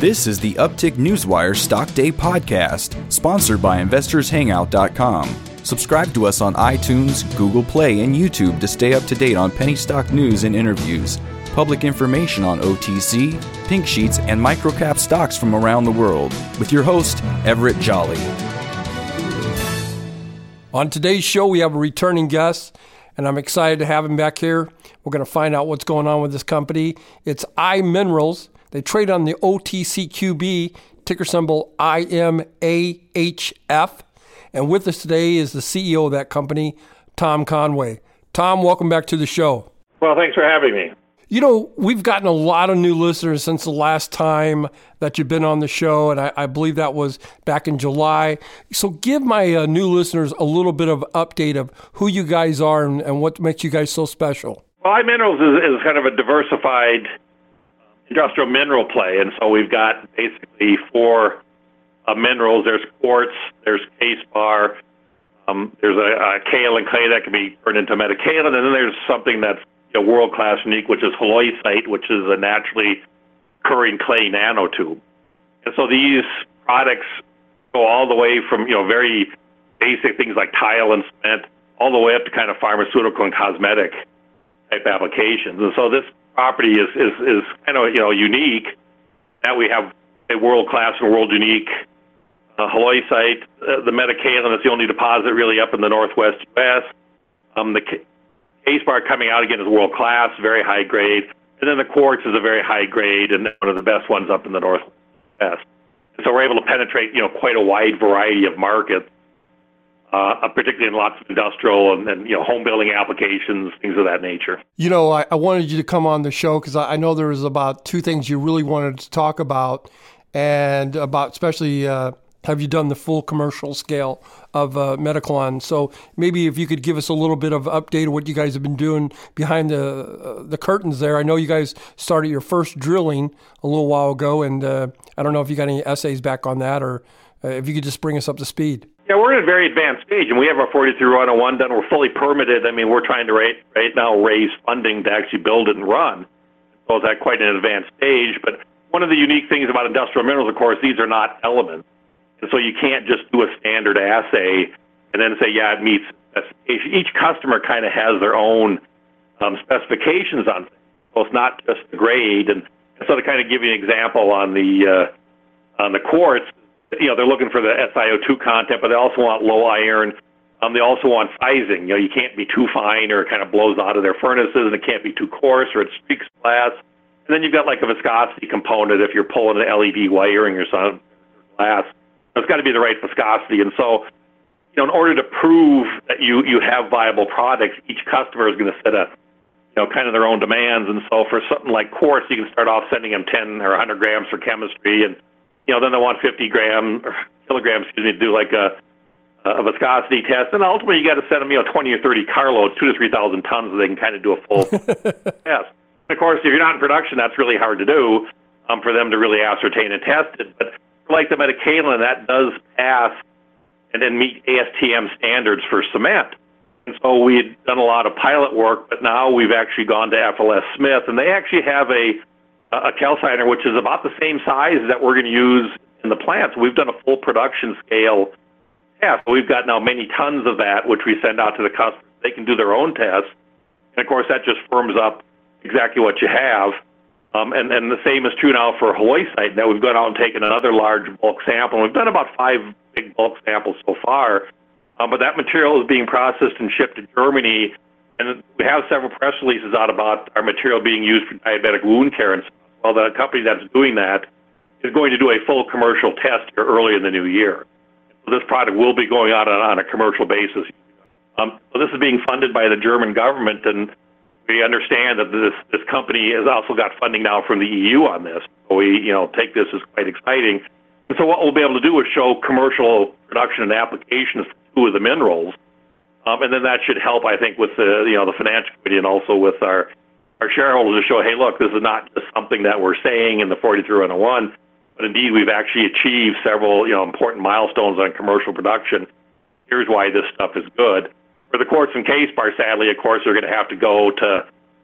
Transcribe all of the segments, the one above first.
This is the Uptick Newswire Stock Day podcast, sponsored by InvestorsHangout.com. Subscribe to us on iTunes, Google Play, and YouTube to stay up to date on penny stock news and interviews, public information on OTC, pink sheets, and microcap stocks from around the world, with your host, Everett Jolly. On today's show, we have a returning guest, and I'm excited to have him back here. We're going to find out what's going on with this company. It's iMinerals. They trade on the OTCQB, ticker symbol IMAHF. And with us today is the CEO of that company, Tom Conway. Tom, welcome back to the show. Well, thanks for having me. You know, we've gotten a lot of new listeners since the last time that you've been on the show, and I believe that was back in July. So give my new listeners a little bit of update of who you guys are and what makes you guys so special. Well, iMinerals is kind of a diversified industrial mineral play, and so we've got basically four minerals. There's quartz, there's K-spar, there's a kaolin clay that can be turned into metakaolin, and then there's something that's world-class unique, which is halloysite, which is a naturally occurring clay nanotube. And so these products go all the way from very basic things like tile and cement, all the way up to kind of pharmaceutical and cosmetic type applications. And so this property is kind of unique that we have a world-class and world-unique halloysite. The metakaolin is the only deposit really up in the northwest U.S. The K-spar coming out again is world-class, very high grade. And then the quartz is a very high grade and one of the best ones up in the northwest. And so we're able to penetrate, quite a wide variety of markets, particularly in lots of industrial and home building applications, things of that nature. I wanted you to come on the show because I know there was about two things you really wanted to talk about, and about especially have you done the full commercial scale of Metakaolin? So maybe if you could give us a little bit of update of what you guys have been doing behind the curtains there. I know you guys started your first drilling a little while ago, and I don't know if you got any essays back on that, or if you could just bring us up to speed. Yeah, we're in a very advanced stage, and we have our 43-101 done. We're fully permitted. I mean, we're trying to right now raise funding to actually build it and run. So it's at quite an advanced stage. But one of the unique things about industrial minerals, of course, these are not elements. And so you can't just do a standard assay and then say, yeah, it meets specification. Each customer kind of has their own specifications on things. So it's not just the grade. And so to kind of give you an example on the quartz, they're looking for the SiO2 content, but they also want low iron. They also want sizing. You can't be too fine or it kind of blows out of their furnaces, and it can't be too coarse or it streaks glass. And then you've got like a viscosity component if you're pulling an LED wiring or something, glass. It's got to be the right viscosity. And so, in order to prove that you have viable products, each customer is going to set kind of their own demands. And so for something like quartz, you can start off sending them 10 or 100 grams for chemistry, and then they want 50 kilograms, to do like a viscosity test. And ultimately, you got to send them, 20 or 30 carloads, 2,000 to 3,000 tons, so they can kind of do a full test. And of course, if you're not in production, that's really hard to do for them to really ascertain and test it. But like the metakaolin, that does pass and then meet ASTM standards for cement. And so we had done a lot of pilot work, but now we've actually gone to FLS Smith, and they actually have a calciner which is about the same size that we're going to use in the plant. So we've done a full production scale test. We've got now many tons of that, which we send out to the customers. They can do their own tests. And of course, that just firms up exactly what you have. And the same is true now for halloysite. Now we've gone out and taken another large bulk sample. We've done about 5 big bulk samples so far. But that material is being processed and shipped to Germany. And we have several press releases out about our material being used for diabetic wound care. And well, the company that's doing that is going to do a full commercial test here early in the new year. So this product will be going out on a commercial basis. So this is being funded by the German government, and we understand that this company has also got funding now from the EU on this. So we take this as quite exciting. And so what we'll be able to do is show commercial production and applications for 2 of the minerals. And then that should help, I think, with the financial committee and also with our shareholders to show, hey, look, this is not just something that we're saying in the 43-101, but indeed we've actually achieved several important milestones on commercial production. Here's why this stuff is good. For the quartz and K-spar, sadly, of course, they're going to have to go to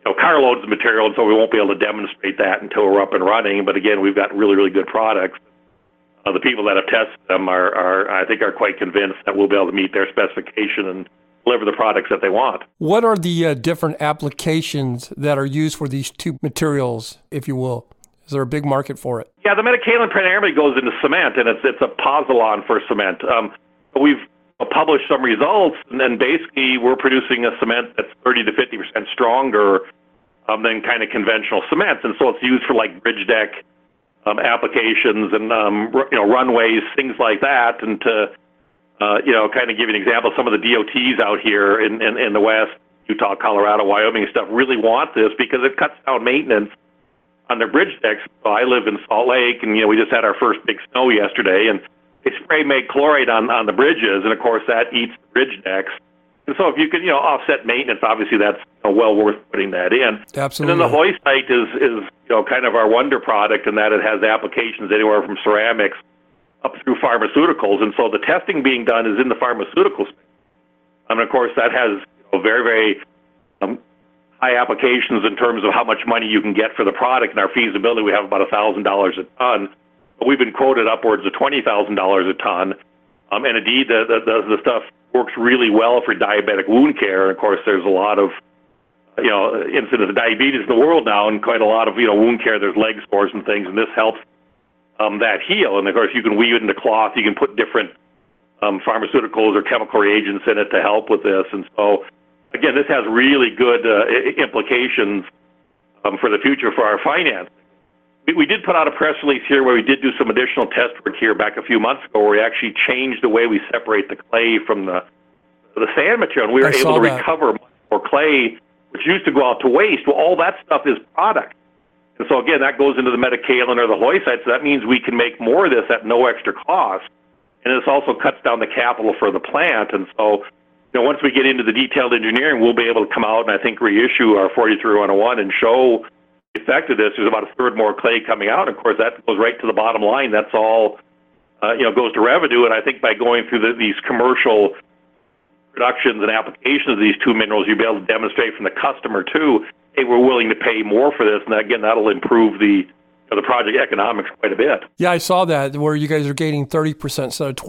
carloads of material, and so we won't be able to demonstrate that until we're up and running. But again, we've got really, really good products. The people that have tested them I think, are quite convinced that we'll be able to meet their specification and deliver the products that they want. What are the different applications that are used for these two materials, if you will? Is there a big market for it? Yeah, the metakaolin primarily goes into cement, and it's a pozzolan for cement. We've published some results, and then basically we're producing a cement that's 30 to 50% stronger than kind of conventional cements, and so it's used for like bridge deck applications and runways, things like that. And to kind of give you an example, some of the DOTs out here in the West, Utah, Colorado, Wyoming, and stuff really want this because it cuts down maintenance on their bridge decks. So I live in Salt Lake, and we just had our first big snow yesterday, and they spray chloride on the bridges, and of course that eats the bridge decks. And so if you can offset maintenance, obviously that's well worth putting that in. Absolutely. And then the Hoysite is kind of our wonder product in that it has applications anywhere from ceramics up through pharmaceuticals, and so the testing being done is in the pharmaceutical space. And of course that has very, very high applications in terms of how much money you can get for the product. And our feasibility, we have about $1,000 a ton. But we've been quoted upwards of $20,000 a ton. And indeed, the stuff works really well for diabetic wound care. And of course, there's a lot of incidence of diabetes in the world now, and quite a lot of wound care. There's leg sores and things, and this helps that heal. And of course, you can weave it into cloth. You can put different pharmaceuticals or chemical reagents in it to help with this. And so, again, this has really good implications for the future for our finance. We did put out a press release here where we did do some additional test work here back a few months ago, where we actually changed the way we separate the clay from the sand material. And we were able to recover much more clay, which used to go out to waste. Well, all that stuff is product. And so, again, that goes into the metakaolin or the Hoysite, so that means we can make more of this at no extra cost. And this also cuts down the capital for the plant. And so, once we get into the detailed engineering, we'll be able to come out and I think reissue our 43101 and show the effect of this. There's about a third more clay coming out. Of course, that goes right to the bottom line. That's all, goes to revenue. And I think by going through these commercial productions and applications of these two minerals, you'll be able to demonstrate from the customer too, hey, we're willing to pay more for this. And again, that'll improve the project economics quite a bit. Yeah, I saw that where you guys are gaining 30% instead of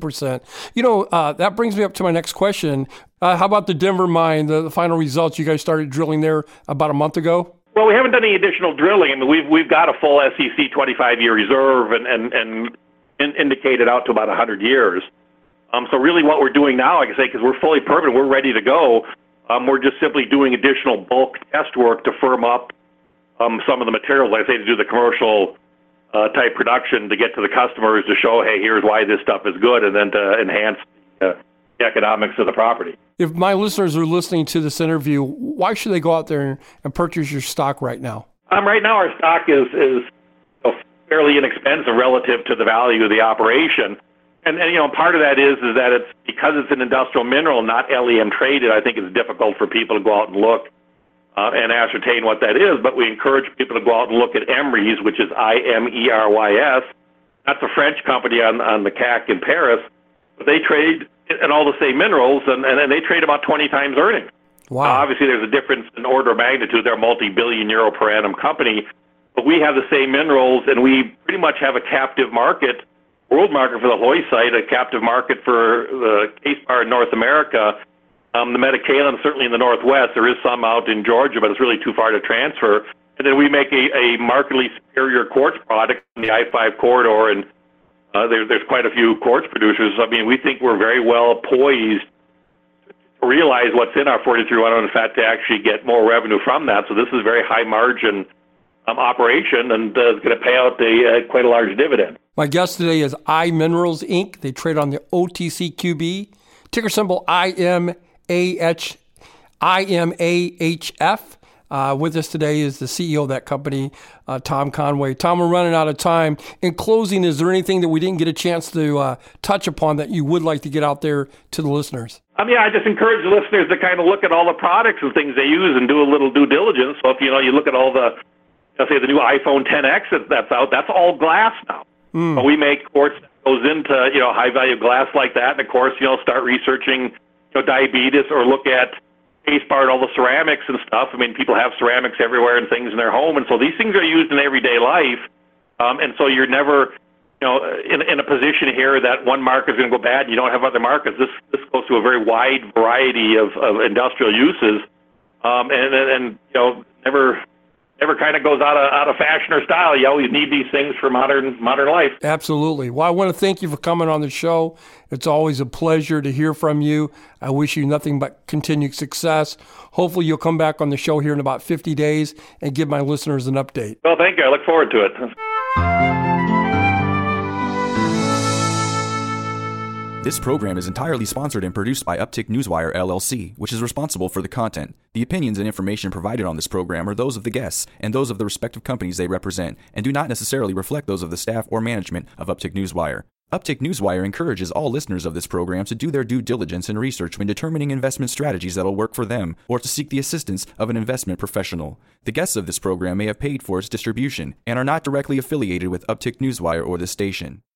22%. That brings me up to my next question. How about the Denver mine, the final results? You guys started drilling there about a month ago? Well, we haven't done any additional drilling. I mean, we've got a full SEC 25-year reserve and indicated out to about 100 years. So really what we're doing now, like I say, because we're fully permitted, we're ready to go. We're just simply doing additional bulk test work to firm up some of the materials, like I say, to do the commercial type production, to get to the customers to show, hey, here's why this stuff is good, and then to enhance the economics of the property. If my listeners are listening to this interview, why should they go out there and purchase your stock right now? Right now our stock is fairly inexpensive relative to the value of the operation. And part of that is that it's because it's an industrial mineral, not LEM traded. I think it's difficult for people to go out and look and ascertain what that is, but we encourage people to go out and look at Imerys, which is IMERYS. That's a French company on the CAC in Paris, but they trade in all the same minerals, and they trade about 20 times earnings. Wow. Obviously, there's a difference in order of magnitude. They're a multi-billion euro per annum company, but we have the same minerals, and we pretty much have a captive market, world market for the Hoysite, a captive market for the case bar in North America. The metakaolin, certainly in the Northwest, there is some out in Georgia, but it's really too far to transfer. And then we make a markedly superior quartz product in the I-5 corridor, and there's quite a few quartz producers. I mean, we think we're very well poised to realize what's in our 43101, in fact, to actually get more revenue from that. So this is a very high margin operation, and it's going to pay out quite a large dividend. My guest today is iMinerals, Inc. They trade on the OTCQB, ticker symbol IMAHF. With us today is the CEO of that company, Tom Conway. Tom, we're running out of time. In closing, is there anything that we didn't get a chance to touch upon that you would like to get out there to the listeners? I just encourage the listeners to kind of look at all the products and things they use and do a little due diligence. So if you look at all the, let's say the new iPhone XS that's out, that's all glass now. But we make quartz that goes into high value glass like that, and of course start researching diabetes, or look at case bar and all the ceramics and stuff. I mean, people have ceramics everywhere and things in their home, and so these things are used in everyday life. And so you're never, in a position here that one market is going to go bad. You don't have other markets. This goes to a very wide variety of industrial uses, and never kind of goes out of fashion or style. You always need these things for modern life. Absolutely. Well, I want to thank you for coming on the show. It's always a pleasure to hear from you. I wish you nothing but continued success. Hopefully you'll come back on the show here in about 50 days and give my listeners an update. Well, thank you. I look forward to it. This program is entirely sponsored and produced by Uptick Newswire, LLC, which is responsible for the content. The opinions and information provided on this program are those of the guests and those of the respective companies they represent, and do not necessarily reflect those of the staff or management of Uptick Newswire. Uptick Newswire encourages all listeners of this program to do their due diligence and research when determining investment strategies that will work for them, or to seek the assistance of an investment professional. The guests of this program may have paid for its distribution and are not directly affiliated with Uptick Newswire or this station.